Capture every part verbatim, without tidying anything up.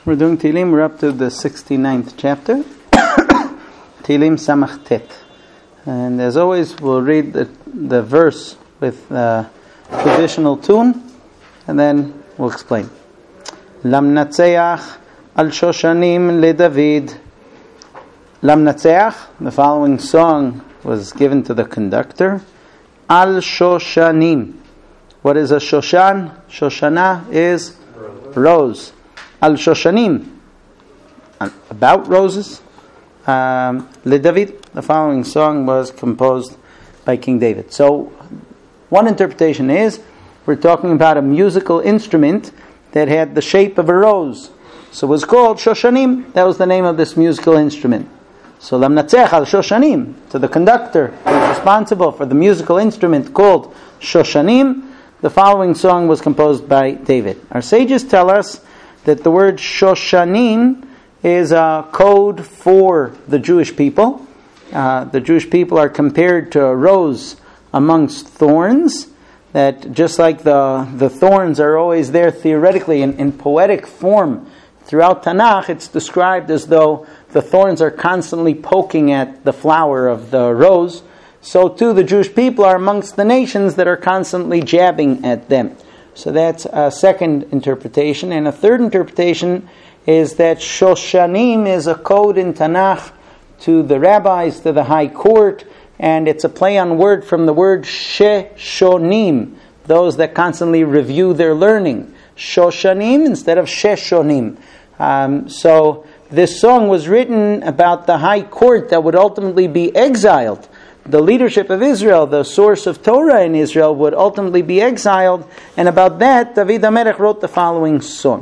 We're doing Tehillim. We're up to the sixty-ninth chapter. Tehillim Samach Tet. And as always, we'll read the, the verse with uh, traditional tune, and then we'll explain. Lamnatseach al Shoshanim le David. Lamnatseach, the following song was given to the conductor. Al Shoshanim. What is a Shoshan? Shoshana is rose. Al Shoshanim, about roses. Um, Le David, the following song was composed by King David. So, one interpretation is we're talking about a musical instrument that had the shape of a rose. So it was called Shoshanim. That was the name of this musical instrument. So Lamnatzech al Shoshanim, to the conductor who was responsible for the musical instrument called Shoshanim, the following song was composed by David. Our sages tell us that the word Shoshanim is a code for the Jewish people. Uh, the Jewish people are compared to a rose amongst thorns, that just like the, the thorns are always there theoretically in, in poetic form throughout Tanakh, it's described as though the thorns are constantly poking at the flower of the rose. So too the Jewish people are amongst the nations that are constantly jabbing at them. So that's a second interpretation. And a third interpretation is that Shoshanim is a code in Tanakh to the rabbis, to the high court, and it's a play on word from the word Sheshonim, those that constantly review their learning. Shoshanim instead of Sheshonim. Um, so this song was written about the high court that would ultimately be exiled. The leadership of Israel, the source of Torah in Israel, would ultimately be exiled. And about that, David HaMelech wrote the following song.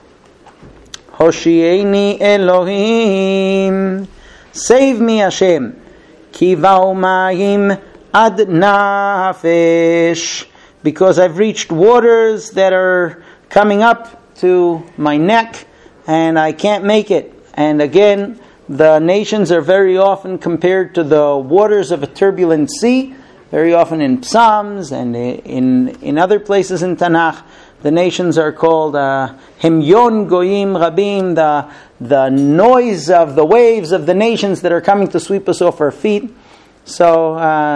Hoshieni Elohim, save me Hashem, Kivau Mayim ad nafesh, because I've reached waters that are coming up to my neck, and I can't make it. And again, the nations are very often compared to the waters of a turbulent sea. Very often in Psalms and in in other places in Tanakh, the nations are called Hemyon Goyim Rabim, the the noise of the waves of the nations that are coming to sweep us off our feet. So,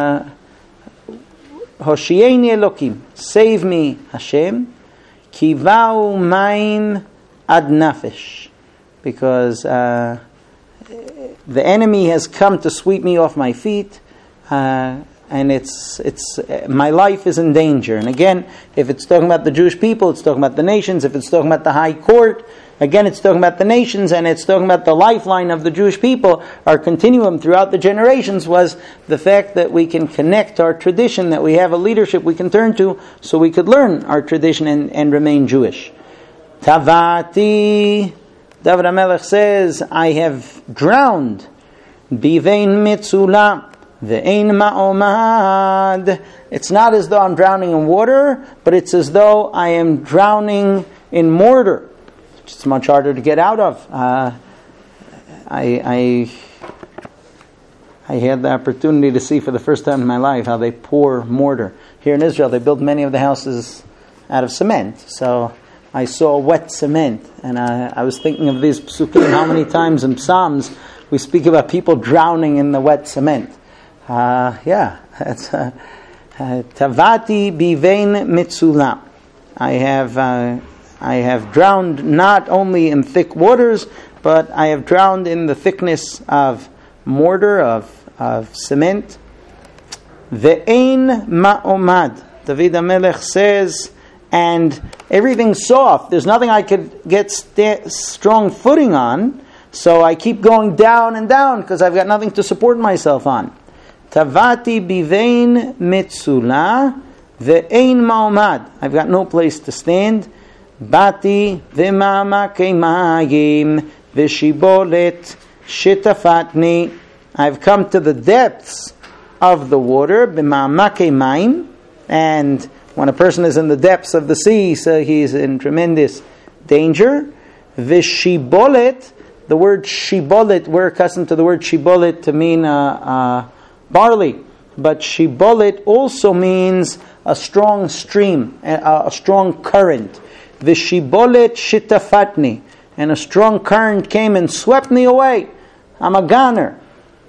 Hoshieni Elokim, save me Hashem, Kivau Maim ad nafesh, because uh, the enemy has come to sweep me off my feet, uh, and it's it's uh, my life is in danger. And again, if it's talking about the Jewish people, it's talking about the nations. If it's talking about the high court, again, it's talking about the nations, and it's talking about the lifeline of the Jewish people. Our continuum throughout the generations was the fact that we can connect our tradition, that we have a leadership we can turn to, so we could learn our tradition and, and remain Jewish. Tavati, David HaMelech says, I have drowned. Bivein mitzula, ve'ein ma'omad. It's not as though I'm drowning in water, but it's as though I am drowning in mortar. It's much harder to get out of. Uh, I, I, I had the opportunity to see for the first time in my life how they pour mortar. Here in Israel, they build many of the houses out of cement. So I saw wet cement, and I, I was thinking of these psukim, how many times in Psalms we speak about people drowning in the wet cement. Uh, yeah, that's uh, uh, Tavati bivein mitzula. I have uh, I have drowned not only in thick waters, but I have drowned in the thickness of mortar, of of cement. Ve'ein ma'omad. David HaMelech says, and everything's soft. There's nothing I could get st- strong footing on, so I keep going down and down because I've got nothing to support myself on. Tavati bivein mitzula ve'ein ma'omad. I've got no place to stand. Bati v'ma'amakei mayim v'shibolet shitafatni. I've come to the depths of the water, b'ma'amakei mayim, and when a person is in the depths of the sea, so he's in tremendous danger. V'shibolet, the word shibolet, we're accustomed to the word shibolet to mean uh, uh, barley, but shibolet also means a strong stream, a, a strong current. V'shibolet shitafatni, and a strong current came and swept me away. I'm a goner.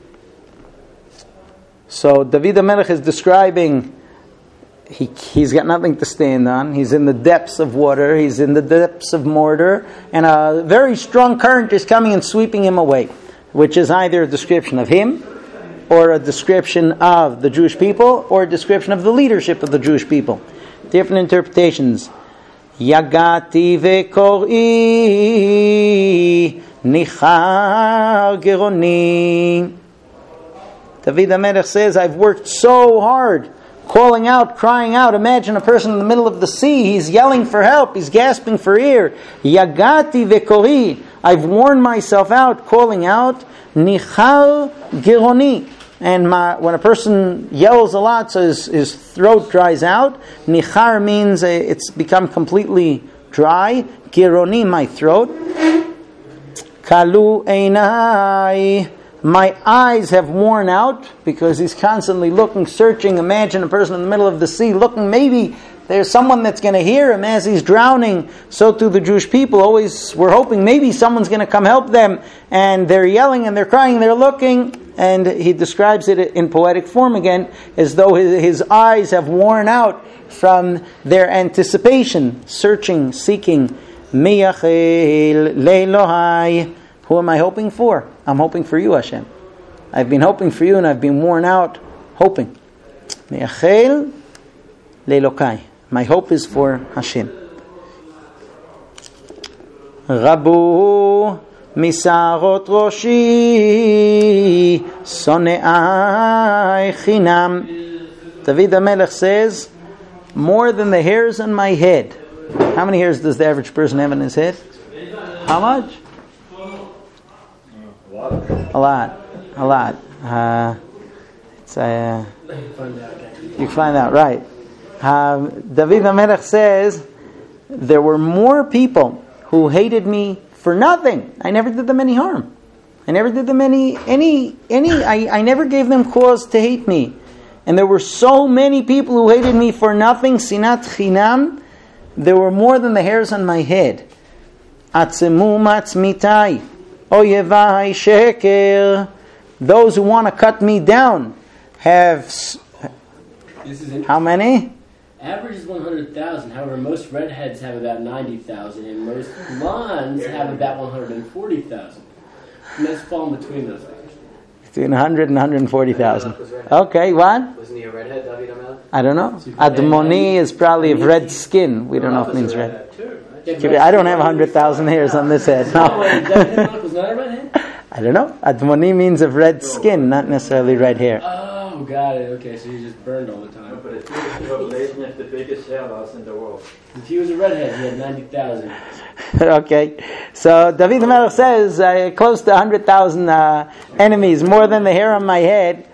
So David HaMelech is describing he, he's got nothing to stand on. He's in the depths of water. He's in the depths of mortar. And a very strong current is coming and sweeping him away, which is either a description of him or a description of the Jewish people or a description of the leadership of the Jewish people. Different interpretations. Yagati vekor'i nichar geroni. David HaMelech says, I've worked so hard, calling out, crying out. Imagine a person in the middle of the sea. He's yelling for help. He's gasping for air. Yagati vekor'i. I've worn myself out, calling out. Nichar geroni. And my, when a person yells a lot, so his, his throat dries out. Nichar means uh, it's become completely dry. Geroni, my throat. Kalu einai. My eyes have worn out because he's constantly looking, searching. Imagine a person in the middle of the sea looking. Maybe there's someone that's going to hear him as he's drowning. So too the Jewish people always were hoping maybe someone's going to come help them. And they're yelling and they're crying, they're looking. And he describes it in poetic form again, as though his, his eyes have worn out from their anticipation, searching, seeking. Miyachel leilohai. Who am I hoping for? I'm hoping for you, Hashem. I've been hoping for you and I've been worn out hoping. Miyachel leilokai. My hope is for Hashem. Rabu misarot roshi sone'ai chinam. David HaMelech says, more than the hairs on my head. How many hairs does the average person have in his head? How much? A lot. A lot. Uh, it's, uh, you can find out, right. Um, David HaMelech says, there were more people who hated me for nothing. I never did them any harm. I never did them any, any, any, I, I never gave them cause to hate me. And there were so many people who hated me for nothing, sinat chinam, there were more than the hairs on my head. Atzemu matzmitai, oyevai sheker. Those who want to cut me down have, this is how many? Average is one hundred thousand. However, most redheads have about ninety thousand, and most blondes have about one hundred forty thousand. And let's fall in between those things. Between one hundred and one hundred forty thousand. Okay, what? Wasn't he a redhead, David HaMelech? I don't know. Admoni is probably of red skin. We don't know if it means red. I don't have one hundred thousand hairs on this head. No. Was not a redhead? I don't know. Admoni means of red skin, not necessarily red hair. Oh, got it. Okay, so he just burned all the time. But it's the biggest hair loss in the world. If he was a redhead, he had ninety thousand. Okay, so David HaMelech says uh, close to one hundred thousand uh, enemies, more than the hair on my head,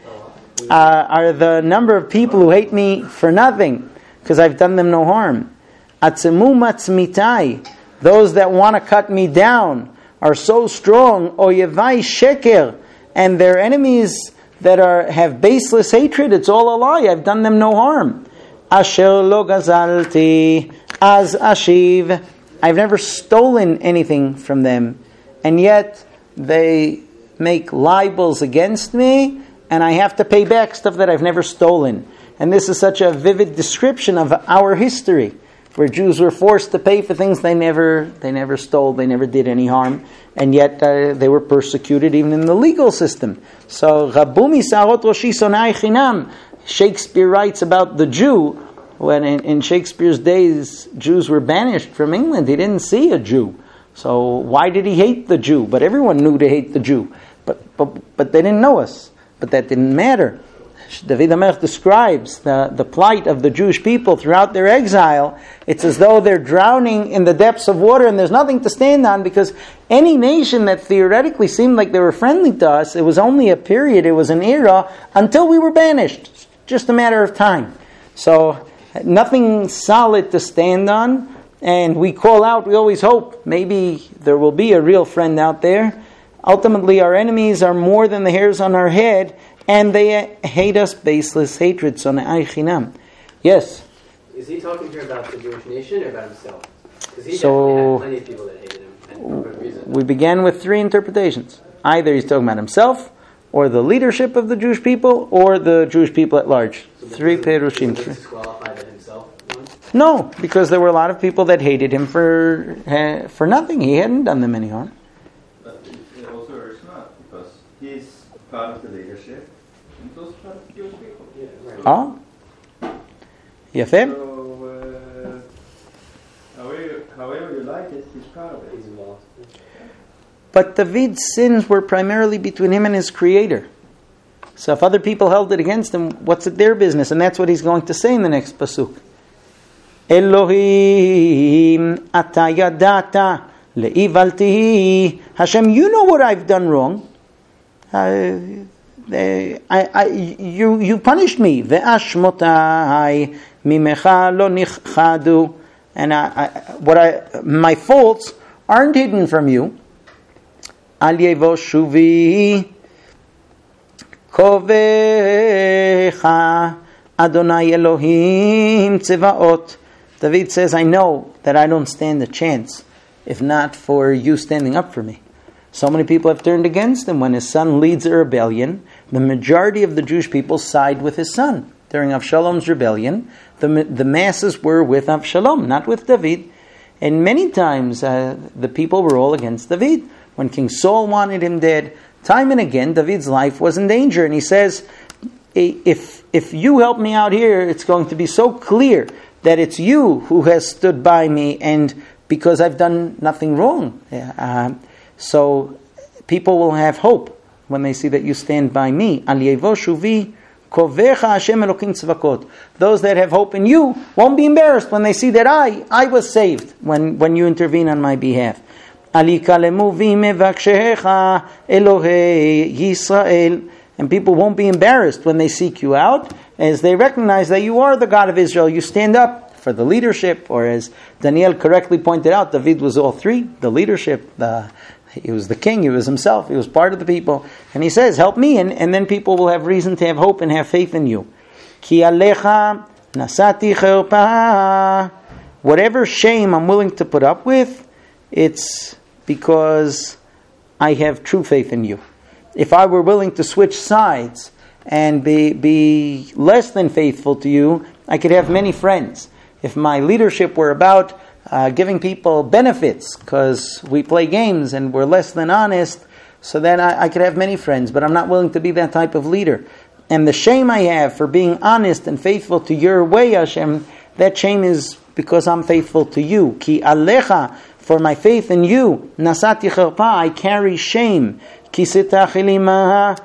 uh, are the number of people who hate me for nothing, because I've done them no harm. Atzemu matzmitai, those that want to cut me down are so strong. Oyevai sheker, and their enemies that are have baseless hatred. It's all a lie. I've done them no harm. Asher lo gazalti az ashiv. I've never stolen anything from them, and yet they make libels against me, and I have to pay back stuff that I've never stolen. And this is such a vivid description of our history, where Jews were forced to pay for things they never they never stole, they never did any harm, and yet uh, they were persecuted even in the legal system. So, Rabu misarot roshi sonai chinam. Shakespeare writes about the Jew. When in, in Shakespeare's days, Jews were banished from England. He didn't see a Jew. So why did he hate the Jew? But everyone knew to hate the Jew. But but, but they didn't know us. But that didn't matter. David HaMelech describes the, the plight of the Jewish people throughout their exile. It's as though they're drowning in the depths of water and there's nothing to stand on, because any nation that theoretically seemed like they were friendly to us, it was only a period, it was an era, until we were banished. Just a matter of time. So nothing solid to stand on, and we call out, we always hope maybe there will be a real friend out there. Ultimately, our enemies are more than the hairs on our head, and they hate us baseless hatred. So chinam. Yes? Is he talking here about the Jewish nation or about himself? Because he so, definitely had plenty of people that hated him. And we began with three interpretations. Either he's talking about himself, or the leadership of the Jewish people, or the Jewish people at large. So Three perushim. disqualify the himself one? No, because there were a lot of people that hated him for uh, for nothing. He hadn't done them any harm. But it also hurts not, because he's part of the leadership, and he's also part of the Jewish people. Yeah, right. Oh, Yafem. So, uh, however, however you like it, he's part of it. He's involved. But David's sins were primarily between him and his Creator. So if other people held it against him, what's it their business? And that's what he's going to say in the next pasuk. Elohim ata yadata le'ivaltihi. Hashem, you know what I've done wrong. Uh, I, I, you, you punished me. Ve'ashmotai mimecha lo nichadu. And I, I, what I, my faults aren't hidden from you. Al yevo shuvi kovecha Adonai Elohim tzevaot. David says, I know that I don't stand a chance if not for you standing up for me. So many people have turned against him. When his son leads a rebellion, the majority of the Jewish people side with his son. During Avshalom's rebellion, the, the masses were with Avshalom, not with David. And many times uh, the people were all against David. When King Saul wanted him dead, time and again, David's life was in danger. And he says, if if you help me out here, it's going to be so clear that it's you who has stood by me, and because I've done nothing wrong. Uh, so people will have hope when they see that you stand by me. Al yevo shuvi kovecha Hashem Elokim tzvakot. Those that have hope in you won't be embarrassed when they see that I I was saved when, when you intervene on my behalf. Alika lemuvi mevakshecha Elohei Yisrael. And people won't be embarrassed when they seek you out, as they recognize that you are the God of Israel. You stand up for the leadership, or as Daniel correctly pointed out, David was all three: the leadership, the he was the king, he was himself, he was part of the people. And he says, help me, and, and then people will have reason to have hope and have faith in you. Ki alecha nasati cherpa. Whatever shame I'm willing to put up with, it's because I have true faith in you. If I were willing to switch sides and be be less than faithful to you, I could have many friends. If my leadership were about uh, giving people benefits because we play games and we're less than honest, so then I, I could have many friends, but I'm not willing to be that type of leader. And the shame I have for being honest and faithful to your way, Hashem, that shame is because I'm faithful to you. Ki alecha, for my faith in you, nasati cherpa, I carry shame. Kisitachilimaha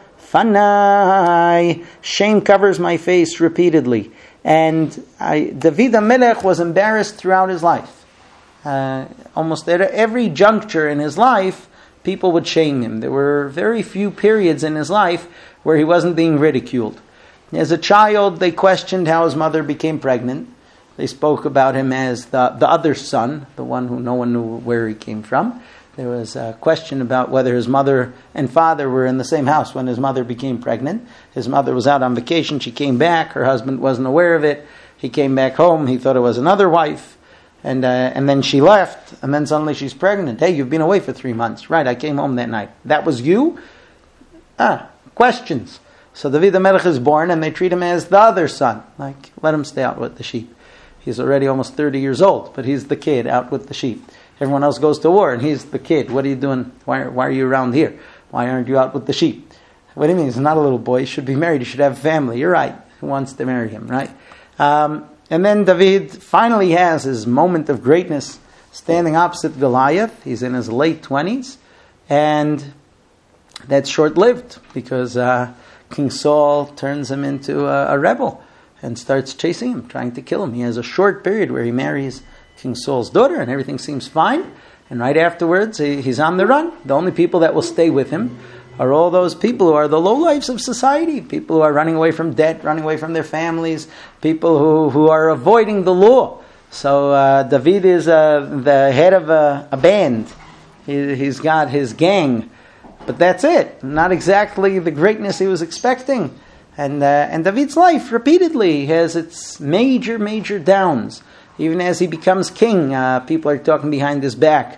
fanai. Shame covers my face repeatedly. And I, David HaMelech was embarrassed throughout his life. Uh, almost at every juncture in his life, people would shame him. There were very few periods in his life where he wasn't being ridiculed. As a child, they questioned how his mother became pregnant. They spoke about him as the, the other son, the one who no one knew where he came from. There was a question about whether his mother and father were in the same house when his mother became pregnant. His mother was out on vacation. She came back. Her husband wasn't aware of it. He came back home. He thought it was another wife. And uh, and then she left. And then suddenly she's pregnant. Hey, you've been away for three months. Right, I came home that night. That was you? Ah, questions. So David HaMelech is born and they treat him as the other son. Like, let him stay out with the sheep. He's already almost thirty years old, but he's the kid out with the sheep. Everyone else goes to war, and he's the kid. What are you doing? Why, why are you around here? Why aren't you out with the sheep? What do you mean? He's not a little boy. He should be married. He should have a family. You're right. Who wants to marry him, right? Um, and then David finally has his moment of greatness, standing opposite Goliath. He's in his late twenties, and that's short-lived because uh, King Saul turns him into a, a rebel and starts chasing him, trying to kill him. He has a short period where he marries King Saul's daughter, and everything seems fine. And right afterwards, he, he's on the run. The only people that will stay with him are all those people who are the lowlifes of society, people who are running away from debt, running away from their families, people who, who are avoiding the law. So uh, David is uh, the head of a, a band. He, he's got his gang. But that's it. Not exactly the greatness he was expecting. And, uh, and David's life repeatedly has its major, major downs. Even as he becomes king, uh, people are talking behind his back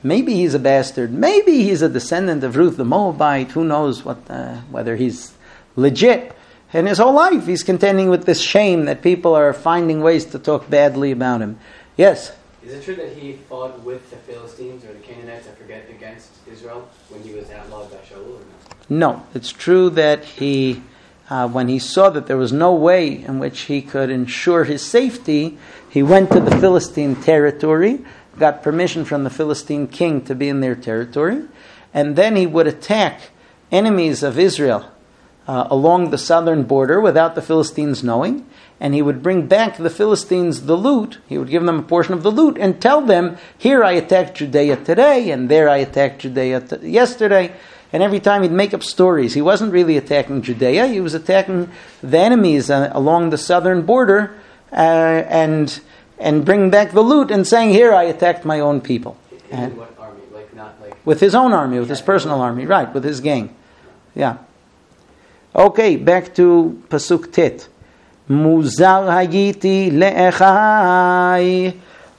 Maybe he's a bastard. Maybe he's a descendant of Ruth the Moabite. Who knows what uh, whether he's legit. And his whole life he's contending with this shame that people are finding ways to talk badly about him. Yes? Is it true that he fought with the Philistines or the Canaanites, I forget, against Israel when he was outlawed by Shaul or not? No. It's true that he, uh, when he saw that there was no way in which he could ensure his safety, he went to the Philistine territory, got permission from the Philistine king to be in their territory, and then he would attack enemies of Israel uh, along the southern border without the Philistines knowing, and he would bring back the Philistines the loot. He would give them a portion of the loot and tell them, here I attacked Judea today, and there I attacked Judea t- yesterday. And every time he'd make up stories. He wasn't really attacking Judea, he was attacking the enemies uh, along the southern border, uh, and and bring back the loot and saying, here I attacked my own people. In And what army? Like not like with his own army, with his personal army, right, with his gang. Yeah. Okay, back to Pasuk Tet. Muzar hayiti le'echai.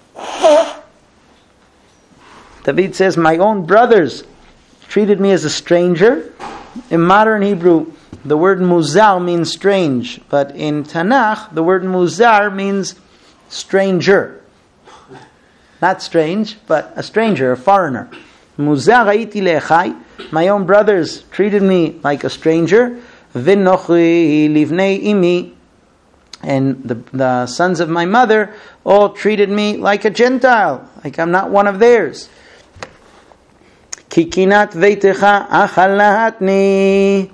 David says, my own brothers treated me as a stranger. In modern Hebrew, the word muzar means strange, but in Tanakh, the word muzar means stranger. Not strange, but a stranger, a foreigner. Muzar hayiti le'echai. My own brothers treated me like a stranger. V'nochi livnei imi. And the, the sons of my mother all treated me like a Gentile, like I'm not one of theirs. Kikinat veitecha achalatni.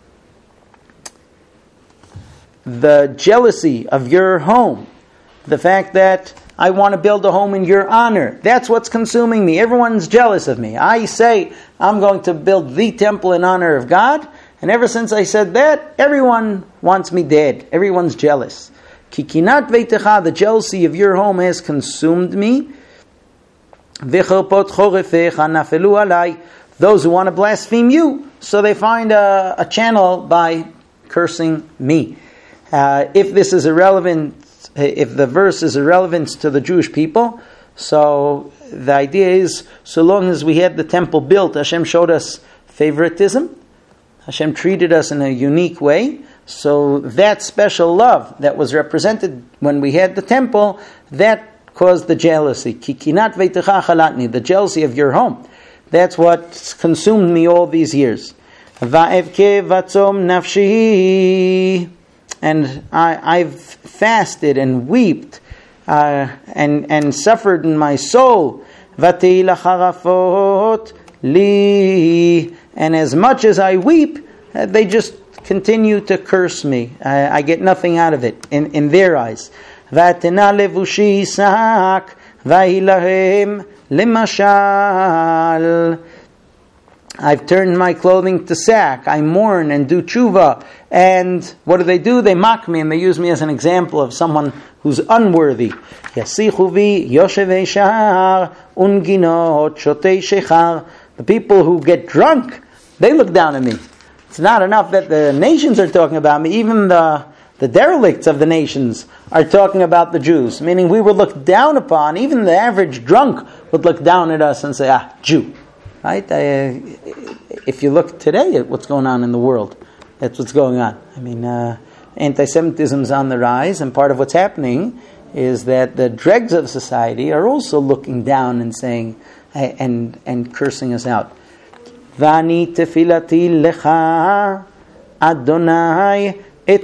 The jealousy of your home, the fact that I want to build a home in your honor, that's what's consuming me. Everyone's jealous of me. I say I'm going to build the temple in honor of God, and ever since I said that, everyone wants me dead. Everyone's jealous. Kikinat veitecha, the jealousy of your home has consumed me. V'cherpot chorefecha nafelu alai. Those who want to blaspheme you, so they find a, a channel by cursing me. Uh, if this is irrelevant, if the verse is irrelevant to the Jewish people, so the idea is, so long as we had the temple built, Hashem showed us favoritism. Hashem treated us in a unique way. So that special love that was represented when we had the temple, that caused the jealousy. Kikinat veitecha chalatni, the jealousy of your home. That's what consumed me all these years. Va'evke vatzom nafshi. And I, I've fasted and wept uh, and, and suffered in my soul. Vati lacharafot li. And as much as I weep, uh, they just continue to curse me. I, I get nothing out of it in, in their eyes. Vatena levushi sak vahilahem lemashal. I've turned my clothing to sack. I mourn and do tshuva. And what do they do? They mock me and they use me as an example of someone who's unworthy. Yasichuvi yoshevei shahar unginot shotei shechar. The people who get drunk, they look down at me. It's not enough that the nations are talking about me. Even the, the derelicts of the nations are talking about the Jews. Meaning we were looked down upon. Even the average drunk would look down at us and say, ah, Jew. Right? I, if you look today at what's going on in the world, that's what's going on. I mean, uh, anti-Semitism is on the rise, and part of what's happening is that the dregs of society are also looking down and saying, and and cursing us out. Vani tefilati lecha Adonai et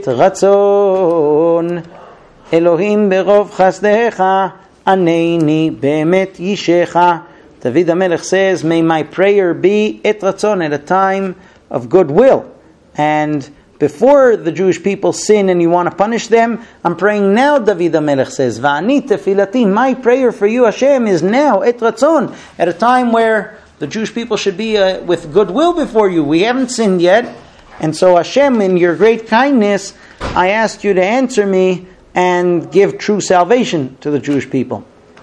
ratzon Elohim berov chasdecha aneini bemet yishecha. David HaMelech says, may my prayer be et ratzon, at a time of goodwill. And before the Jewish people sin and you want to punish them, I'm praying now, David HaMelech says, Va'ani tefilati, my prayer for you, Hashem, is now, et ratzon, at a time where the Jewish people should be uh, with goodwill before you. We haven't sinned yet. And so Hashem, in your great kindness, I ask you to answer me and give true salvation to the Jewish people.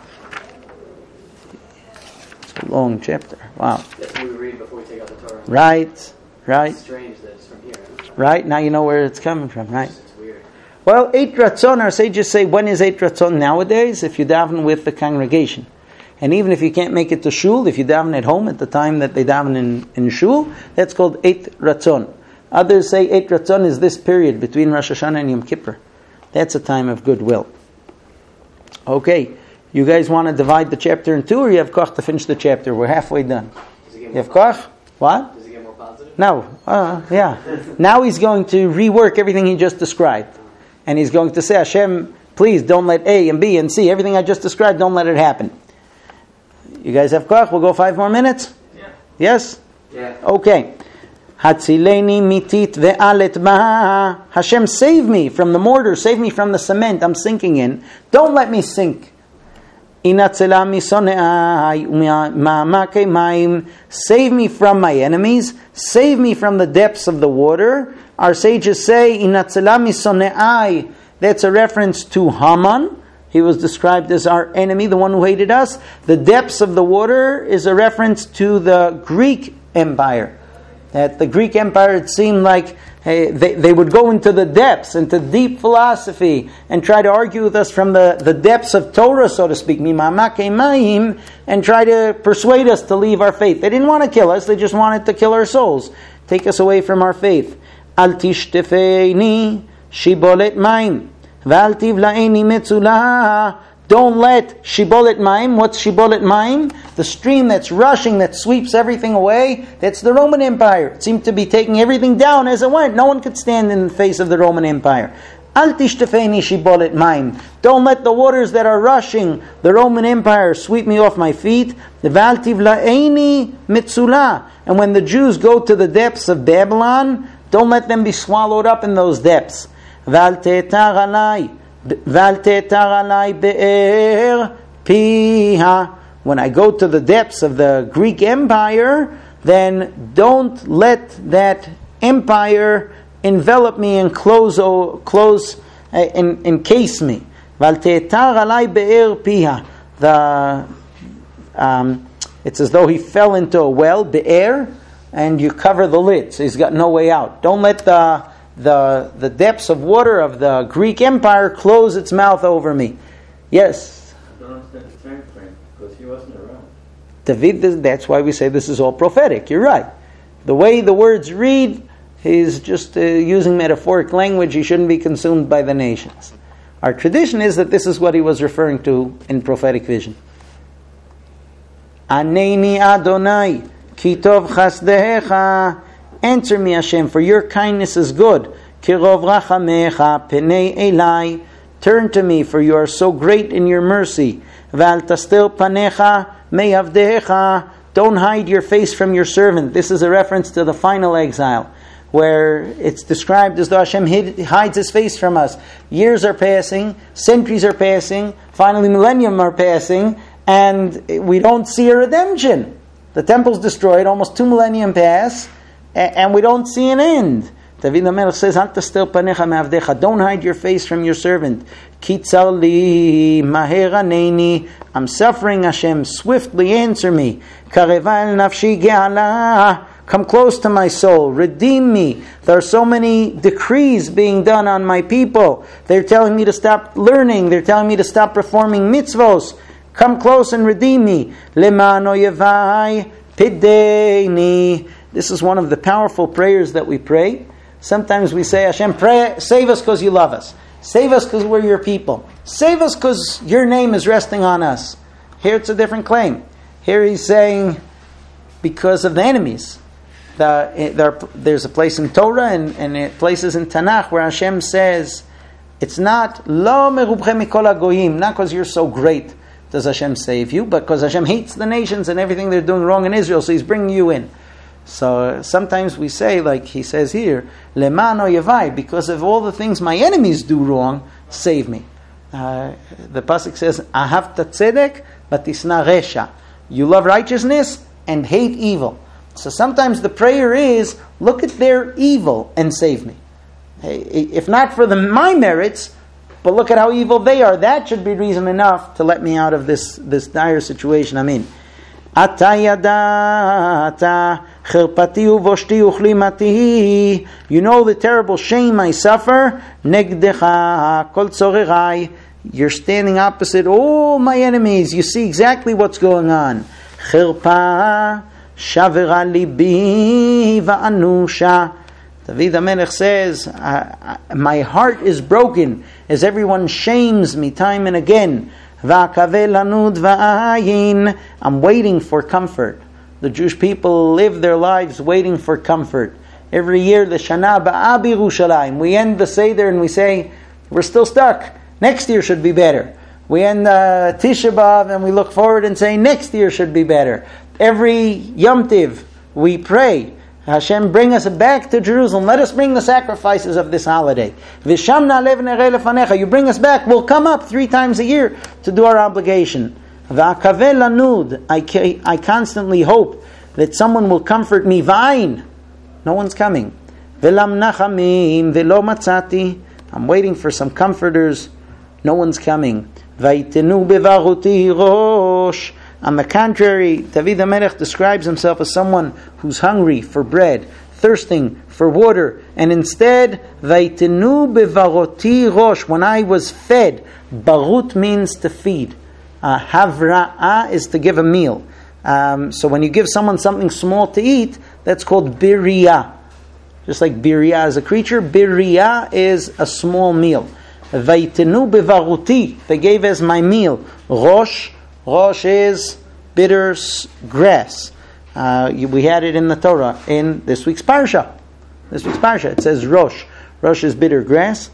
It's a long chapter. Wow. That's what we read before we take out the Torah. Right, right. It's strange that it's from here. Right, now you know where it's coming from, right? It's weird. Well, Eit Ratzon, our sages say, when is Eit Ratzon nowadays? If you daven with the congregation. And even if you can't make it to shul, if you daven at home at the time that they daven in, in shul, that's called Eit Ratzon. Others say Eit Ratzon is this period between Rosh Hashanah and Yom Kippur. That's a time of goodwill. Okay, you guys want to divide the chapter in two, or you have koch to finish the chapter? We're halfway done. You have koch? What? Does it get more positive? No. Uh, yeah. Now he's going to rework everything he just described. And he's going to say, Hashem, please don't let A and B and C, everything I just described, don't let it happen. You guys have koch? We'll go five more minutes? Yeah. Yes? Yeah. Okay. Hatzileni mitit ve'alet baha. Hashem, save me from the mortar, save me from the cement I'm sinking in. Don't let me sink. Inatzela misone'ai u'ma'amake ma'im. Save me from my enemies. Save me from the depths of the water. Our sages say, Inatzela misone'ai. That's a reference to Haman. He was described as our enemy, the one who hated us. The depths of the water is a reference to the Greek Empire. That the Greek Empire, it seemed like hey, they, they would go into the depths, into deep philosophy, and try to argue with us from the, the depths of Torah, so to speak, and try to persuade us to leave our faith. They didn't want to kill us, they just wanted to kill our souls, take us away from our faith. Al tishtefeini shibolet maim, v'al tivlaeni metzula. Don't let Shibolet Maim. What's Shibolet Maim? The stream that's rushing, that sweeps everything away. That's the Roman Empire. It seemed to be taking everything down as it went. No one could stand in the face of the Roman Empire. Al tishtefeini Shibolet Maim. Don't let the waters that are rushing the Roman Empire sweep me off my feet. V'al tivlaeni metzula. And when the Jews go to the depths of Babylon, don't let them be swallowed up in those depths. V'al te'etar alai. When I go to the depths of the Greek Empire, then don't let that empire envelop me and close, close, uh, en, encase me. The um, it's as though he fell into a well, be'er, and you cover the lid, so he's got no way out. Don't let the The, the depths of water of the Greek Empire close its mouth over me. Yes? I don't understand the time frame, because he wasn't around. David, that's why we say this is all prophetic. You're right. The way the words read, he's just uh, using metaphoric language. He shouldn't be consumed by the nations. Our tradition is that this is what he was referring to in prophetic vision. Aneni Adonai, kitov chasdehecha. Answer me, Hashem, for your kindness is good. Kirov rachamecha penei elai. Turn to me, for you are so great in your mercy. Val tastel panecha me'avdecha. Don't hide your face from your servant. This is a reference to the final exile, where it's described as though Hashem hid, hides His face from us. Years are passing, centuries are passing, finally millennium are passing, and we don't see a redemption. The temple's destroyed, almost two millennium pass, and we don't see an end. David HaMelech says, don't hide your face from your servant. I'm suffering, Hashem, swiftly answer me. Come close to my soul, redeem me. There are so many decrees being done on my people. They're telling me to stop learning, they're telling me to stop performing mitzvos. Come close and redeem me. This is one of the powerful prayers that we pray. Sometimes we say, Hashem, pray, save us because you love us. Save us because we're your people. Save us because your name is resting on us. Here it's a different claim. Here he's saying, because of the enemies. The, there, there's a place in Torah and, and places in Tanakh where Hashem says, it's not, Lo merubchem mikol hagoyim, not because you're so great does Hashem save you, but because Hashem hates the nations and everything they're doing wrong in Israel, so He's bringing you in. So sometimes we say, like he says here, Leman oyevai, because of all the things my enemies do wrong, save me. Uh, the pasuk says, Ahavta tzedek, but tisna resha. You love righteousness and hate evil. So sometimes the prayer is, look at their evil and save me. If not for the, my merits, but look at how evil they are. That should be reason enough to let me out of this, this dire situation I'm in. Ata yadata chirpati uvoshti uchlimati. You know the terrible shame I suffer. Negdecha kol tzorerai You're standing opposite all my enemies. You see exactly what's going on. Chirpa shavera libi va'anusha. David HaMelech says, my heart is broken as everyone shames me time and again. I'm waiting for comfort. The Jewish people live their lives waiting for comfort. Every year, the Shana Ba'a B'Yerushalayim, we end the Seder and we say, we're still stuck. Next year should be better. We end uh, Tisha B'Av and we look forward and say, next year should be better. Every Yom Tiv, we pray, Hashem, bring us back to Jerusalem. Let us bring the sacrifices of this holiday. V'sham na'alev nerei lefanecha. You bring us back. We'll come up three times a year to do our obligation. V'akaveh lanud. I constantly hope that someone will comfort me. V'ayin. No one's coming. V'lam nachamim v'lo matzati. I'm waiting for some comforters. No one's coming. V'yitenu bevaruti rosh. On the contrary, David HaMelech describes himself as someone who's hungry for bread, thirsting for water, and instead, Vaytenu bevaroti rosh, when I was fed. Barut means to feed. Uh, Havra'ah is to give a meal. Um, so when you give someone something small to eat, that's called biriyah. Just like biriyah is a creature, biriyah is a small meal. Vaytenu bevaruti, they gave as my meal. Rosh, Rosh is bitter grass. Uh, we had it in the Torah in this week's parsha. This week's parsha, it says Rosh. Rosh is bitter grass.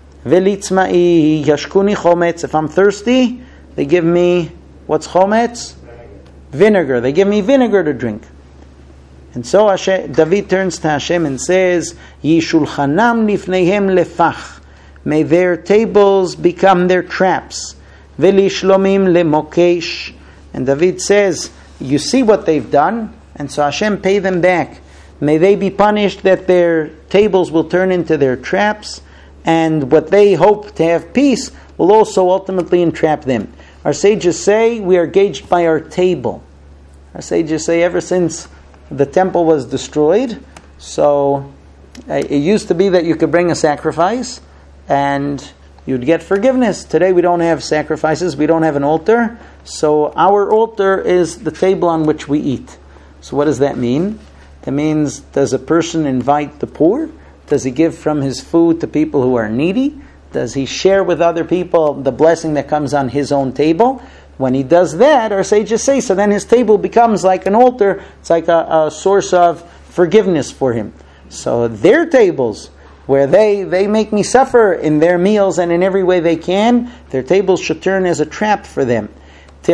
Velitzma'i yashkuni chometz. If I'm thirsty, they give me, what's chometz? Vinegar. They give me vinegar to drink. And so Hashem, David turns to Hashem and says, Yishulchanam lifneihem lefach. May their tables become their traps. Velishlomim lemokesh. And David says, you see what they've done, and so Hashem pay them back. May they be punished that their tables will turn into their traps, and what they hope to have peace will also ultimately entrap them. Our sages say we are gauged by our table. Our sages say ever since the temple was destroyed, so uh, it used to be that you could bring a sacrifice, and you'd get forgiveness. Today we don't have sacrifices, we don't have an altar, so our altar is the table on which we eat. So what does that mean? That means, does a person invite the poor? Does he give from his food to people who are needy? Does he share with other people the blessing that comes on his own table? When he does that, our sages say, so then his table becomes like an altar. It's like a, a source of forgiveness for him. So their tables, where they, they make me suffer in their meals and in every way they can, their tables should turn as a trap for them. May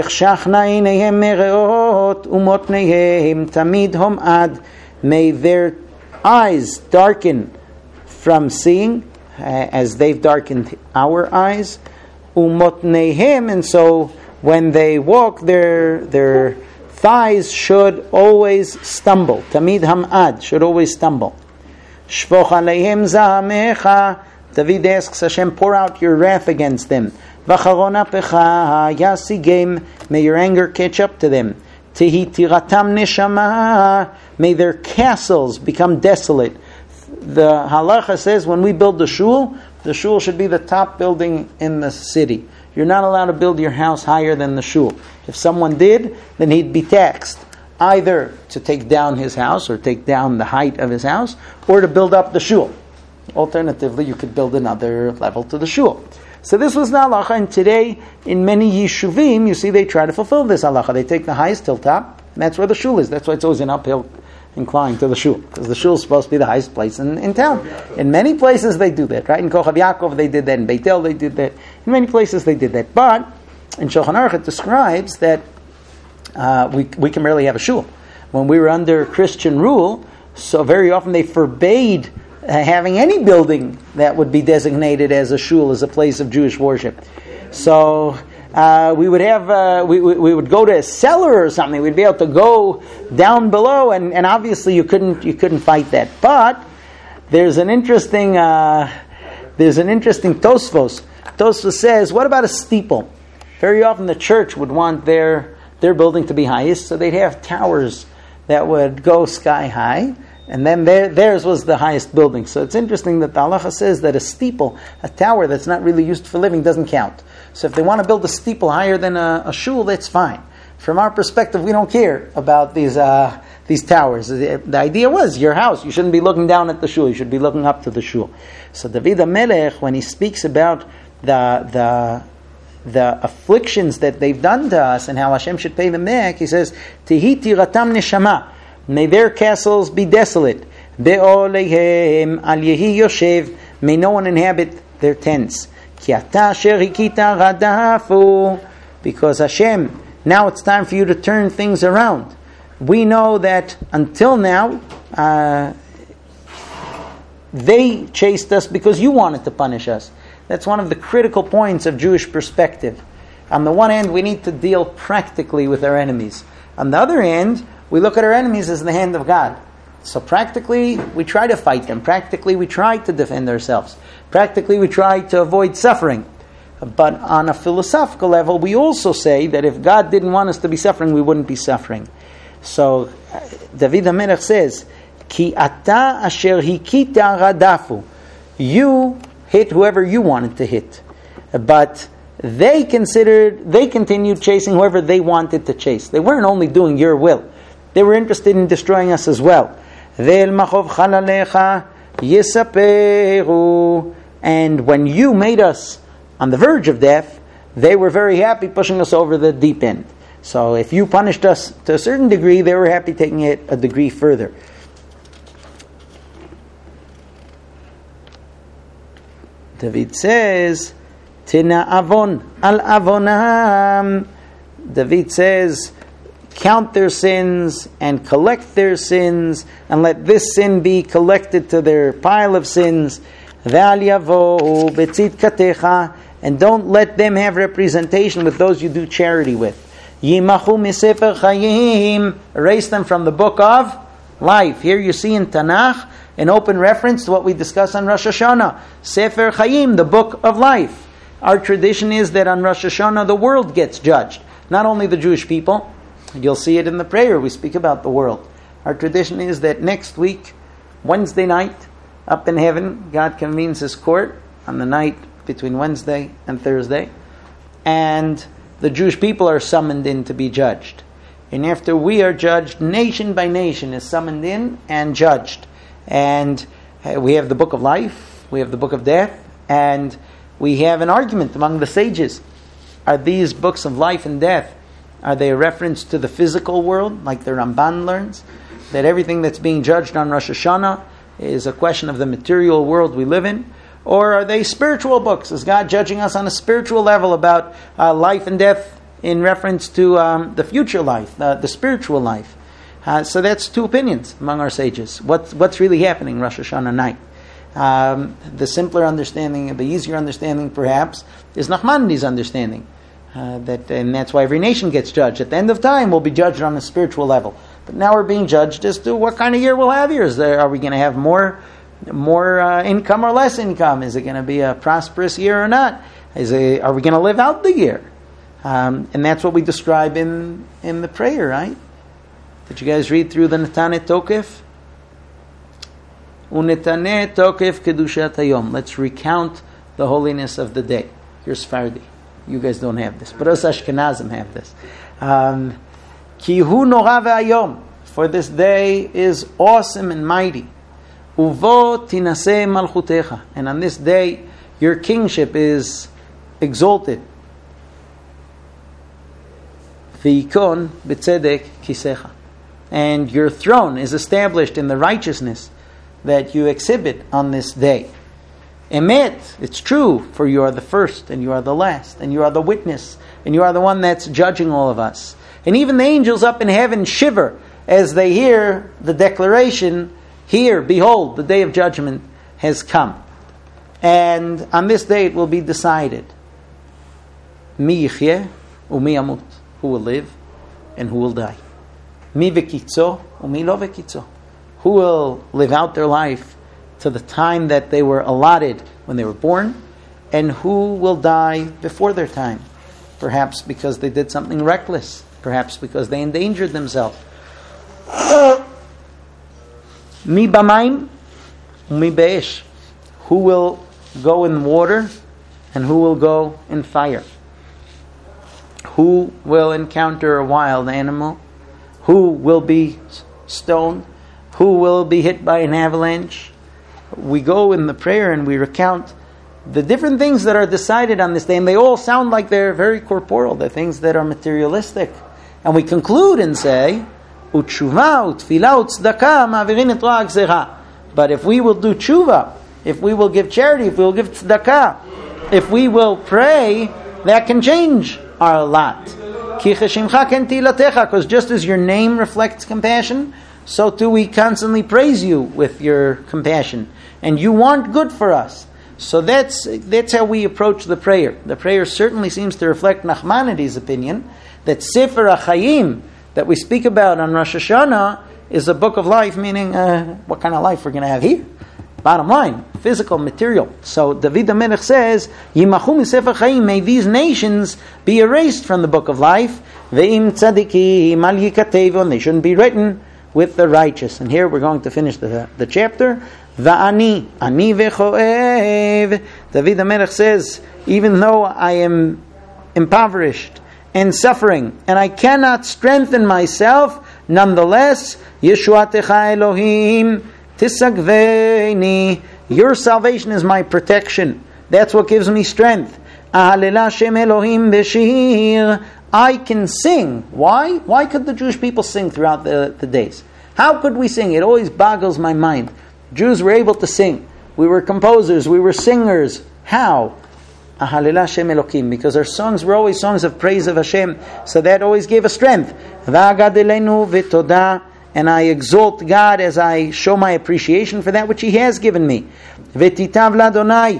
their eyes darken from seeing, uh, as they've darkened our eyes. And so when they walk, their their thighs should always stumble. Tamid hamad, should always stumble. Shvoch aleihim zahamecha. David asks Hashem, pour out your wrath against them. Vacharon apecha yasigem. May your anger catch up to them. Tehi tiratam neshama. May their castles become desolate. The halacha says when we build the shul, the shul should be the top building in the city. You're not allowed to build your house higher than the shul. If someone did, then he'd be taxed either to take down his house or take down the height of his house, or to build up the shul. Alternatively, you could build another level to the shul. So this was the halacha, and today in many yishuvim, you see they try to fulfill this halacha. They take the highest hilltop, and that's where the shul is. That's why it's always an uphill incline to the shul, because the shul is supposed to be the highest place in, in town. In many places they do that, right? In Kochav Yaakov they did that, in Beit El they did that, in many places they did that. But in Shulchan Aruch it describes that uh, we we can barely have a shul. When we were under Christian rule, so very often they forbade uh, having any building that would be designated as a shul, as a place of Jewish worship. So Uh, we would have uh, we, we we would go to a cellar or something. We'd be able to go down below, and, and obviously you couldn't you couldn't fight that. But there's an interesting uh, there's an interesting Tosfos. Tosfos says, what about a steeple? Very often the church would want their their building to be highest, so they'd have towers that would go sky high. And then their, theirs was the highest building. So it's interesting that the halacha says that a steeple, a tower that's not really used for living, doesn't count. So if they want to build a steeple higher than a, a shul, that's fine. From our perspective, we don't care about these uh, these towers. The, the idea was your house. You shouldn't be looking down at the shul. You should be looking up to the shul. So David HaMelech, when he speaks about the the the afflictions that they've done to us and how Hashem should pay them back, he says, Tihi tiratam neshama. May their castles be desolate. Be'oleihem al yehi yoshev. May no one inhabit their tents. Ki ata asher hikita radafu. Because Hashem, now it's time for you to turn things around. We know that until now, uh, they chased us because you wanted to punish us. That's one of the critical points of Jewish perspective. On the one hand, we need to deal practically with our enemies. On the other hand, we look at our enemies as the hand of God. So practically, we try to fight them. Practically, we try to defend ourselves. Practically, we try to avoid suffering. But on a philosophical level, we also say that if God didn't want us to be suffering, we wouldn't be suffering. So David HaMelech says, Ki ata asher hikita radafu. You hit whoever you wanted to hit. But they considered, they continued chasing whoever they wanted to chase. They weren't only doing your will. They were interested in destroying us as well. And when you made us on the verge of death, they were very happy pushing us over the deep end. So if you punished us to a certain degree, they were happy taking it a degree further. David says, Tina avon al avonam. David says, count their sins and collect their sins, and let this sin be collected to their pile of sins. And don't let them have representation with those you do charity with. Yimachu misefer chayim. Erase them from the book of life. Here you see in Tanakh an open reference to what we discuss on Rosh Hashanah. Sefer Chayim, the book of life. Our tradition is that on Rosh Hashanah the world gets judged. Not only the Jewish people. You'll see it in the prayer. We speak about the world. Our tradition is that next week, Wednesday night, up in heaven, God convenes His court on the night between Wednesday and Thursday. And the Jewish people are summoned in to be judged. And after we are judged, nation by nation is summoned in and judged. And uh, we have the book of life, we have the book of death, and we have an argument among the sages. Are these books of life and death, are they a reference to the physical world, like the Ramban learns? That everything that's being judged on Rosh Hashanah is a question of the material world we live in? Or are they spiritual books? Is God judging us on a spiritual level about uh, life and death in reference to um, the future life, uh, the spiritual life? Uh, so that's two opinions among our sages. What's, what's really happening Rosh Hashanah night? Um, the simpler understanding, the easier understanding perhaps, is Nachmanides' understanding. Uh, that, and that's why every nation gets judged. At the end of time, we'll be judged on a spiritual level. But now we're being judged as to what kind of year we'll have here. Is there, are we going to have more more uh, income or less income? Is it going to be a prosperous year or not? Is it, are we going to live out the year? Um, and that's what we describe in, in the prayer, right? Did you guys read through the Netanet Tokef? Unetanet Tokef Kedushat Hayom. Let's recount the holiness of the day. Here's Sephardi. You guys don't have this, but us Ashkenazim have this. Um, Ki hu nora ve'ayom. For this day is awesome and mighty. Uvo tinaseh malchutecha. And on this day, your kingship is exalted. V'yikon b'tzedek kisecha. And your throne is established in the righteousness that you exhibit on this day. Emet, it's true, for you are the first, and you are the last, and you are the witness, and you are the one that's judging all of us. And even the angels up in heaven shiver as they hear the declaration, here, behold, the day of judgment has come. And on this day it will be decided, Mi yichyeh u'mi yamut, who will live and who will die. Mi v'kitzo u'mi lo v'kitzo, who will live out their life to the time that they were allotted when they were born, and who will die before their time, perhaps because they did something reckless, perhaps because they endangered themselves. Mi b'mayim, mi be'esh. Who will go in water and who will go in fire? Who will encounter a wild animal? Who will be stoned? Who will be hit by an avalanche? We go in the prayer and we recount the different things that are decided on this day, and they all sound like they're very corporeal. They're things that are materialistic. And we conclude and say, "Utshuva, utfila, utzdaka, ma'avirin et ro'a gzera." But if we will do tshuva, if we will give charity, if we will give tzedakah, if we will pray, that can change our lot. Because just as your name reflects compassion, so too we constantly praise you with your compassion. And you want good for us. So that's that's how we approach the prayer. The prayer certainly seems to reflect Nachmanides' opinion that Sefer HaChaim that we speak about on Rosh Hashanah is a book of life, meaning uh, what kind of life we're going to have here. Bottom line, physical, material. So David HaMelech says, Yimachu miSefer HaChaim, may these nations be erased from the book of life, Ve'im tzadikim al yikatevu, and they shouldn't be written with the righteous. And here we're going to finish the, the chapter. Va'ani, ani vechoev. David HaMelech says, even though I am impoverished and suffering, and I cannot strengthen myself, nonetheless, Yeshuatecha Elohim tisagveini. Your salvation is my protection. That's what gives me strength. Ahalela Shem Elohim b'shir. I can sing. Why? Why could the Jewish people sing throughout the, the days? How could we sing? It always boggles my mind. Jews were able to sing. We were composers. We were singers. How? Ahalela Hashem Elokim. Because our songs were always songs of praise of Hashem. So that always gave us strength. V'agadelenu v'todah. And I exalt God as I show my appreciation for that which He has given me. V'titav l'Adonai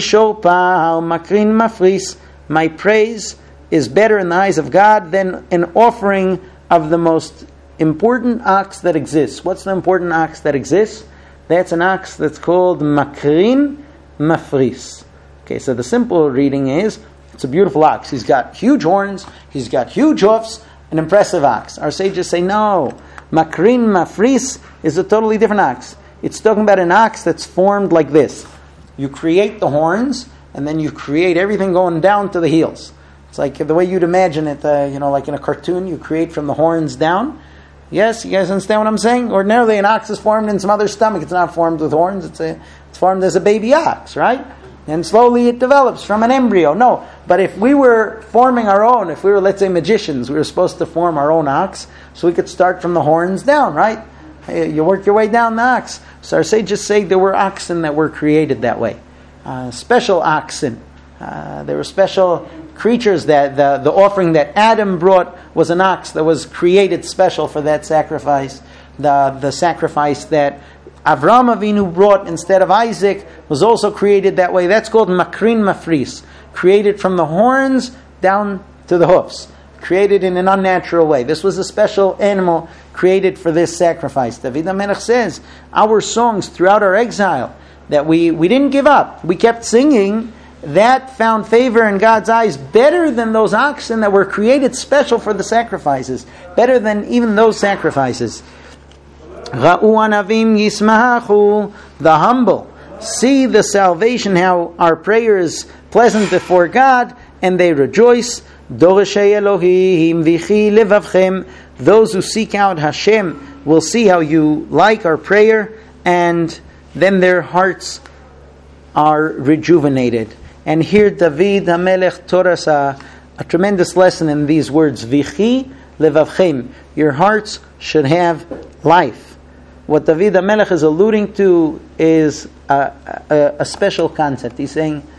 mishopah makrin mafris. My praise is better in the eyes of God than an offering of the most important ox that exists. What's the important ox that exists? That's an ox that's called makrin mafris. Okay, so the simple reading is, it's a beautiful ox. He's got huge horns, he's got huge hoofs, an impressive ox. Our sages say, no, makrin mafris is a totally different ox. It's talking about an ox that's formed like this. You create the horns, and then you create everything going down to the heels. It's like the way you'd imagine it, uh, you know, like in a cartoon, you create from the horns down. Yes, you guys understand what I'm saying? Ordinarily, an ox is formed in some other stomach. It's not formed with horns. It's a, it's formed as a baby ox, right? And slowly it develops from an embryo. No, but if we were forming our own, if we were, let's say, magicians, we were supposed to form our own ox, so we could start from the horns down, right? You work your way down the ox. So our sages say there were oxen that were created that way. Uh, special oxen. Uh, there were special creatures that the, the offering that Adam brought was an ox that was created special for that sacrifice. The, the sacrifice that Avram Avinu brought instead of Isaac was also created that way. That's called makrin mafris. Created from the horns down to the hoofs. Created in an unnatural way. This was a special animal created for this sacrifice. David HaMelech says, our songs throughout our exile, that we, we didn't give up. We kept singing. That found favor in God's eyes better than those oxen that were created special for the sacrifices. Better than even those sacrifices. Ra'u anavim yismachu. The humble see the salvation, how our prayer is pleasant before God, and they rejoice. Doreshei Elohim v'chi levavchem. Those who seek out Hashem will see how you like our prayer, and then their hearts are rejuvenated. And here David HaMelech taught us a, a tremendous lesson in these words. V'chi levavchem. Your hearts should have life. What David HaMelech is alluding to is a, a, a special concept. He's saying,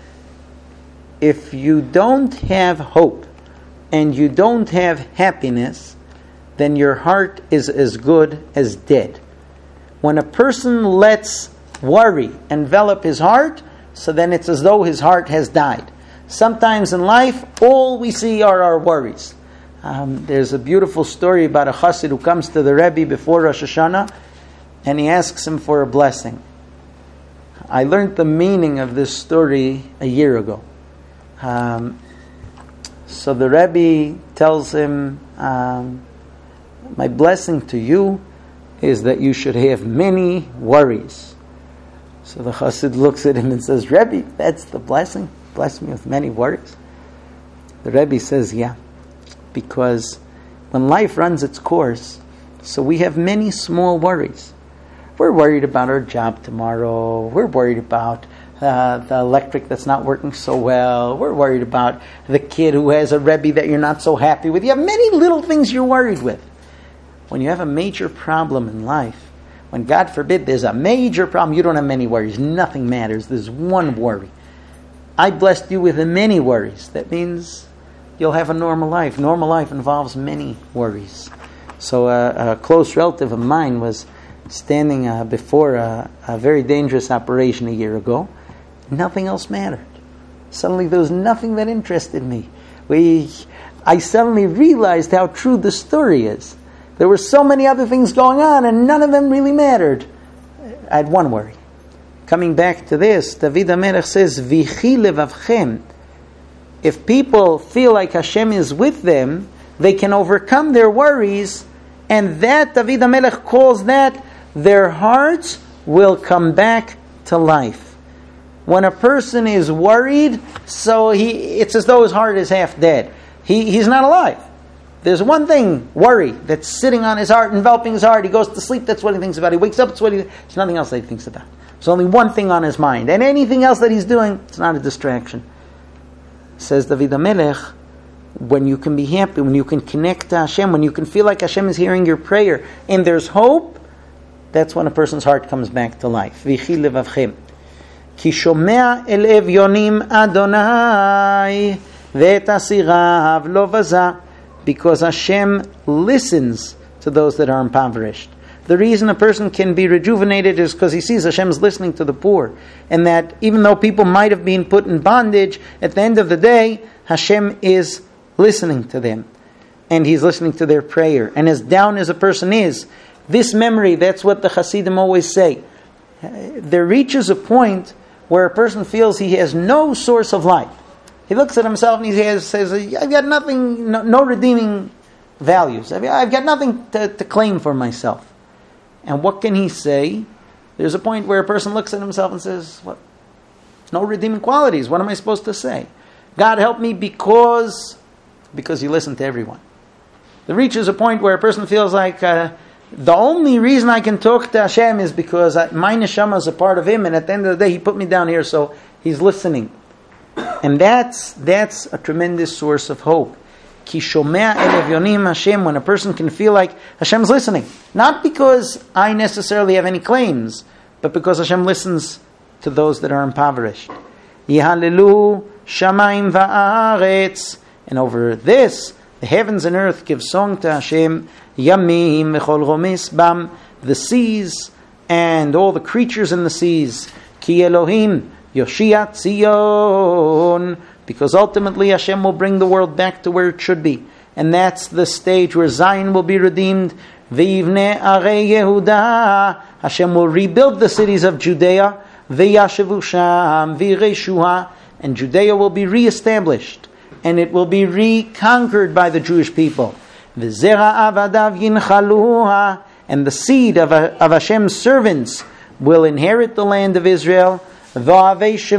if you don't have hope and you don't have happiness, then your heart is as good as dead. When a person lets worry envelop his heart, so then it's as though his heart has died. Sometimes in life, all we see are our worries. Um, there's a beautiful story about a chassid who comes to the Rebbe before Rosh Hashanah, and he asks him for a blessing. I learned the meaning of this story a year ago. Um, so the Rebbe tells him, um, my blessing to you is that you should have many worries. So the Chassid looks at him and says, Rebbe, that's the blessing? Bless me with many worries? The Rebbe says, yeah, because when life runs its course, so we have many small worries. We're worried about our job tomorrow. We're worried about uh, the electric that's not working so well. We're worried about the kid who has a Rebbe that you're not so happy with. You have many little things you're worried with. When you have a major problem in life, when God forbid there's a major problem, you don't have many worries. Nothing matters. There's one worry. I blessed you with many worries. That means you'll have a normal life. Normal life involves many worries. So uh, a close relative of mine was standing uh, before a, a very dangerous operation a year ago. Nothing else mattered. Suddenly there was nothing that interested me. We, I suddenly realized how true the story is. There were so many other things going on and none of them really mattered. I had one worry. Coming back to this, David HaMelech says, Vichi levavchem. If people feel like Hashem is with them, they can overcome their worries, and that, David HaMelech calls that, their hearts will come back to life. When a person is worried, so he it's as though his heart is half dead. He he's not alive. There's one thing, worry, that's sitting on his heart, enveloping his heart. He goes to sleep, that's what he thinks about. He wakes up, it's what he there's nothing else that he thinks about. There's only one thing on his mind. And anything else that he's doing, it's not a distraction. Says David HaMelech, when you can be happy, when you can connect to Hashem, when you can feel like Hashem is hearing your prayer, and there's hope, that's when a person's heart comes back to life. Vichi levavchem. Ki shomea el evyonim Adonai ve'et asirav lo vaza. Because Hashem listens to those that are impoverished. The reason a person can be rejuvenated is because he sees Hashem's listening to the poor. And that even though people might have been put in bondage, at the end of the day, Hashem is listening to them. And He's listening to their prayer. And as down as a person is, this memory, that's what the Hasidim always say. There reaches a point where a person feels he has no source of life. He looks at himself and he has, says, I've got nothing, no, no redeeming values. I've, I've got nothing to, to claim for myself. And what can he say? There's a point where a person looks at himself and says, what? No redeeming qualities. What am I supposed to say? God help me because, because you listen to everyone. There reaches a point where a person feels like, uh, the only reason I can talk to Hashem is because I, my neshama is a part of Him, and at the end of the day, He put me down here, so He's listening. And that's that's a tremendous source of hope. Ki shomea el evyonim Hashem, when a person can feel like Hashem's listening. Not because I necessarily have any claims, but because Hashem listens to those that are impoverished. Yihalelu shamayim va'aretz. And over this, the heavens and earth give song to Hashem. Yamim v'chol romes bam. The seas and all the creatures in the seas. Ki Elohim Yoshiat Zion, because ultimately Hashem will bring the world back to where it should be. And that's the stage where Zion will be redeemed. V'yivne arei Yehuda, Hashem will rebuild the cities of Judea. V'yashevu sham v'yireshuha, and Judea will be reestablished. And it will be reconquered by the Jewish people. V'zera avadav yinchaluha, and the seed of, of Hashem's servants will inherit the land of Israel. And those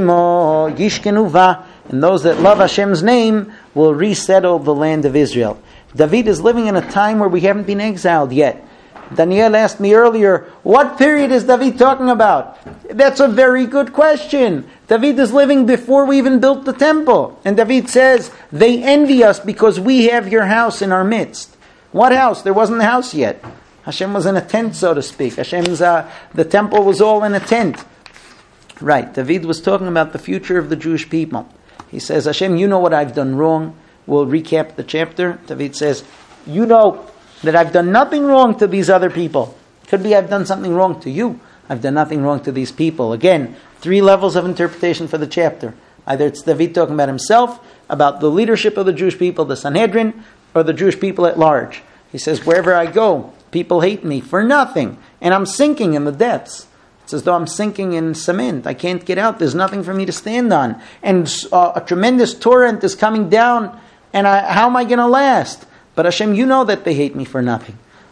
that love Hashem's name will resettle the land of Israel. David is living in a time where we haven't been exiled yet. Daniel asked me earlier, what period is David talking about? That's a very good question. David is living before we even built the temple. And David says, they envy us because we have your house in our midst. What house? There wasn't a house yet. Hashem was in a tent, so to speak. Hashem's uh, the temple was all in a tent. Right, David was talking about the future of the Jewish people. He says, Hashem, you know what I've done wrong. We'll recap the chapter. David says, you know that I've done nothing wrong to these other people. Could be I've done something wrong to you. I've done nothing wrong to these people. Again, three levels of interpretation for the chapter. Either it's David talking about himself, about the leadership of the Jewish people, the Sanhedrin, or the Jewish people at large. He says, wherever I go, people hate me for nothing. And I'm sinking in the depths. It's as though I'm sinking in cement. I can't get out. There's nothing for me to stand on. And uh, a tremendous torrent is coming down. And I, how am I going to last? But Hashem, you know that they hate me for nothing.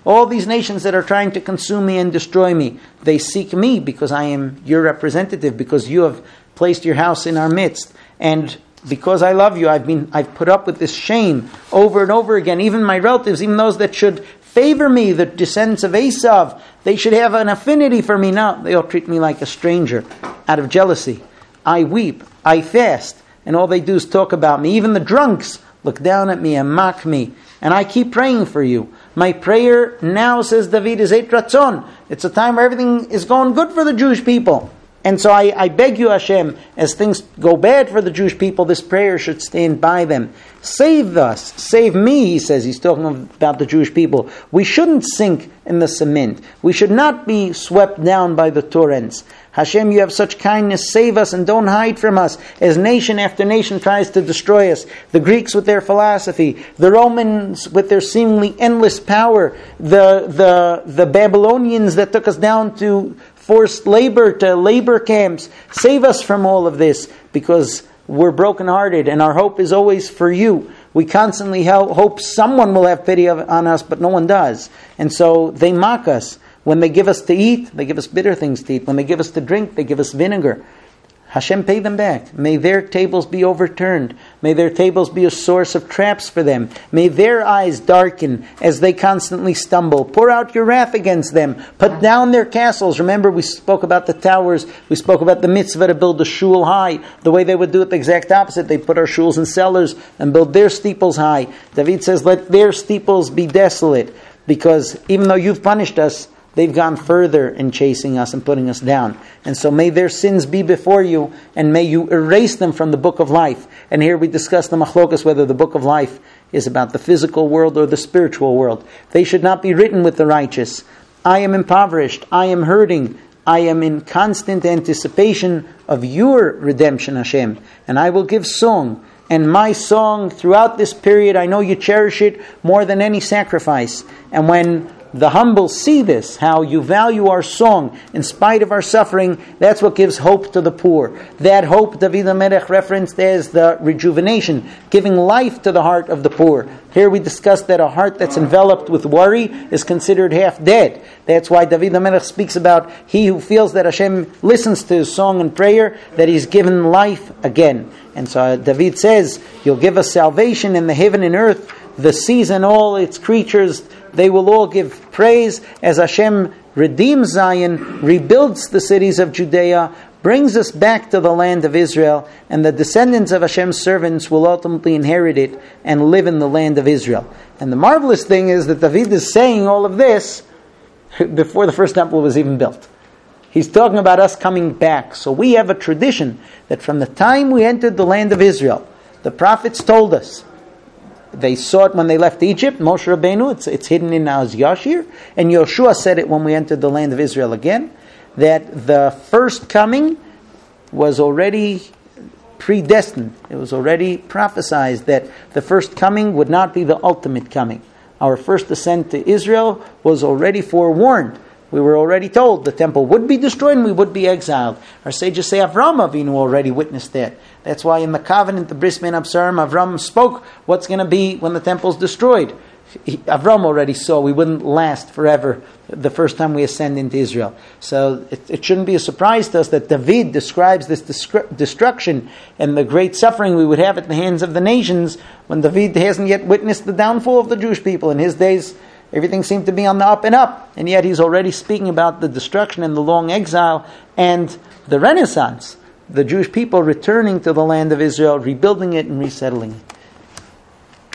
All these nations that are trying to consume me and destroy me, they seek me because I am your representative, because you have placed your house in our midst. And because I love you, I've been I've put up with this shame over and over again. Even my relatives, even those that should favor me, the descendants of Esav, they should have an affinity for me. Now they all treat me like a stranger out of jealousy. I weep, I fast, and all they do is talk about me. Even the drunks look down at me and mock me. And I keep praying for you. My prayer now, says David, is et ratzon. It's a time where everything is going good for the Jewish people. And so I, I beg you, Hashem, as things go bad for the Jewish people, this prayer should stand by them. Save us, save me, he says. He's talking about the Jewish people. We shouldn't sink in the cement. We should not be swept down by the torrents. Hashem, you have such kindness, save us and don't hide from us, as nation after nation tries to destroy us. The Greeks with their philosophy, the Romans with their seemingly endless power, the, the, the Babylonians that took us down to forced labor, to labor camps. Save us from all of this, because we're brokenhearted and our hope is always for you. We constantly hope someone will have pity on us, but no one does. And so they mock us. When they give us to eat, they give us bitter things to eat. When they give us to drink, they give us vinegar. Hashem, pay them back. May their tables be overturned. May their tables be a source of traps for them. May their eyes darken as they constantly stumble. Pour out your wrath against them. Put down their castles. Remember, we spoke about the towers. We spoke about the mitzvah to build a shul high. The way they would do it, the exact opposite. They put our shuls in cellars and build their steeples high. David says, let their steeples be desolate. Because even though you've punished us, they've gone further in chasing us and putting us down. And so may their sins be before you, and may you erase them from the book of life. And here we discuss the machlokas, whether the book of life is about the physical world or the spiritual world. They should not be written with the righteous. I am impoverished. I am hurting. I am in constant anticipation of your redemption, Hashem. And I will give song. And my song throughout this period, I know you cherish it more than any sacrifice. And when the humble see this, how you value our song in spite of our suffering, that's what gives hope to the poor. That hope David HaMelech referenced as the rejuvenation, giving life to the heart of the poor. Here we discussed that a heart that's enveloped with worry is considered half dead. That's why David HaMelech speaks about he who feels that Hashem listens to his song and prayer, that he's given life again. And so David says, you'll give us salvation in the heaven and earth, the seas and all its creatures. They will all give praise as Hashem redeems Zion, rebuilds the cities of Judea, brings us back to the land of Israel, and the descendants of Hashem's servants will ultimately inherit it and live in the land of Israel. And the marvelous thing is that David is saying all of this before the first temple was even built. He's talking about us coming back. So we have a tradition that from the time we entered the land of Israel, the prophets told us, they saw it when they left Egypt, Moshe Rabbeinu, it's, it's hidden in Az Yashir, and Yoshua said it when we entered the land of Israel again, that the first coming was already predestined. It was already prophesied that the first coming would not be the ultimate coming. Our first ascent to Israel was already forewarned. We were already told the temple would be destroyed and we would be exiled. Our sages say Avram Avinu already witnessed that. That's why in the covenant, the Bris Bein Absarim, Avram spoke what's going to be when the temple is destroyed. He, Avram already saw we wouldn't last forever the first time we ascend into Israel. So it, it shouldn't be a surprise to us that David describes this destru- destruction and the great suffering we would have at the hands of the nations when David hasn't yet witnessed the downfall of the Jewish people. In his days, everything seemed to be on the up and up, and yet he's already speaking about the destruction and the long exile and the Renaissance, the Jewish people returning to the land of Israel, rebuilding it and resettling it.